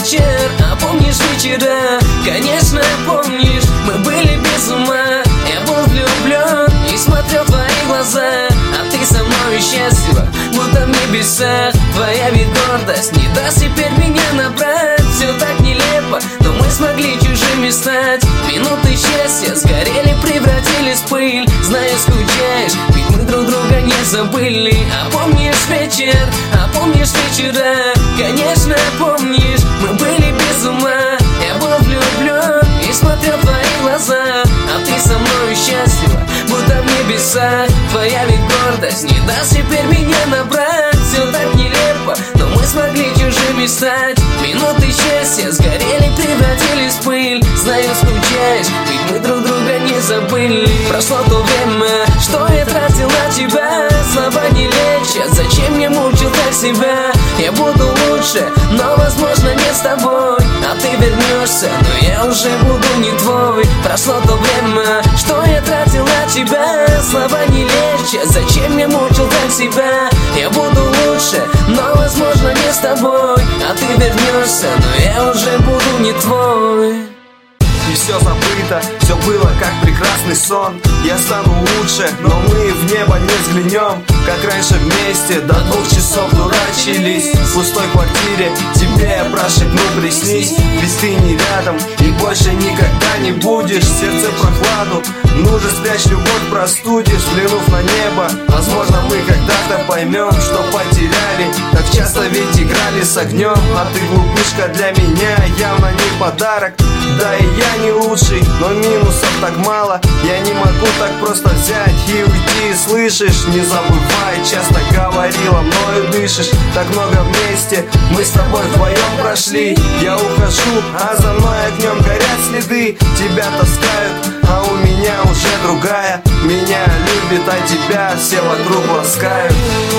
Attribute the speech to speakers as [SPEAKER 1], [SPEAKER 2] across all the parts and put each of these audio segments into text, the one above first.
[SPEAKER 1] вечер, а помнишь вечера? Конечно, помнишь, мы были без ума. Я был влюблен и смотрел в твои глаза, а ты со мной счастлива, будто в небесах. Твоя ведь гордость не даст теперь меня набрать. Все так нелепо, но мы смогли чужими стать. Минуты счастья сгорели, превратились в пыль. Знаю, скучаешь, ведь мы друг друга не забыли. А помнишь вечер, а помнишь вечера? Конечно, помнишь, мы были без ума. Я был влюблен и смотрел в твои глаза, а ты со мной счастлива, будто в небесах. Твоя ведь гордость не даст теперь меня набрать. Все так нелепо, но мы смогли чужими стать. Минуты счастья сгорели, превратились в пыль. Знаю, скучаешь, ведь мы друг друга не забыли. Прошло то время, что я тратил на тебя. Слова не лечат, зачем я мучил так себя? Я буду лучше, но возможно не с тобой. А ты вернешься, но я уже буду не твой. Прошло то время, что я тратил на тебя. Слова не лечат, зачем я мучил так себя? Я буду лучше, но возможно не с тобой. А ты вернешься, но я уже буду не твой.
[SPEAKER 2] И все забыто, все было как прекрасный сон. Я стану лучше, но мы в небо не взглянем. Как раньше вместе до 2 часов дурачились. В пустой квартире тебе я прошепну: приснись. Ведь ты не рядом и больше никогда не будешь. Сердце прохладу, ну же спрячь любовь, простудишь. Взглянув на небо, возможно мы когда-то поймем, что потеряли. Так часто ведь играли с огнем. А ты, глупышка, для меня явно не подарок. Да и я не лучший, но минусов так мало. Я не могу так просто взять и уйти, слышишь? Не забывай, часто говорила, мною дышишь. Так много вместе мы с тобой вдвоем прошли. Я ухожу, а за мной огнем горят следы. Тебя таскают, а у меня уже другая. Меня любит, а тебя все вокруг ласкают.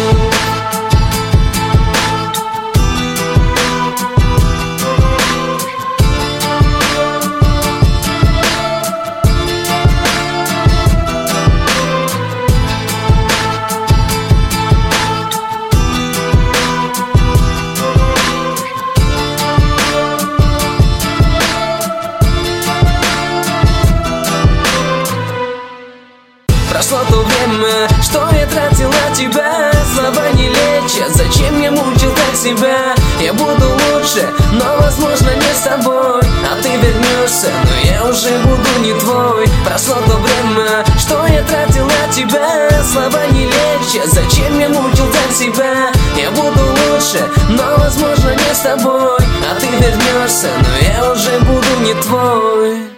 [SPEAKER 1] Прошло то время, что я тратил на тебя. Слова не лечат, зачем я мучил так себя? Я буду лучше, но возможно не с тобой. А ты вернешься, но я уже буду не твой. Прошло то время, что я тратил на тебя. Слова не лечат, зачем я мучил так себя? Я буду лучше, но возможно не с тобой. А ты вернешься, но я уже буду не твой.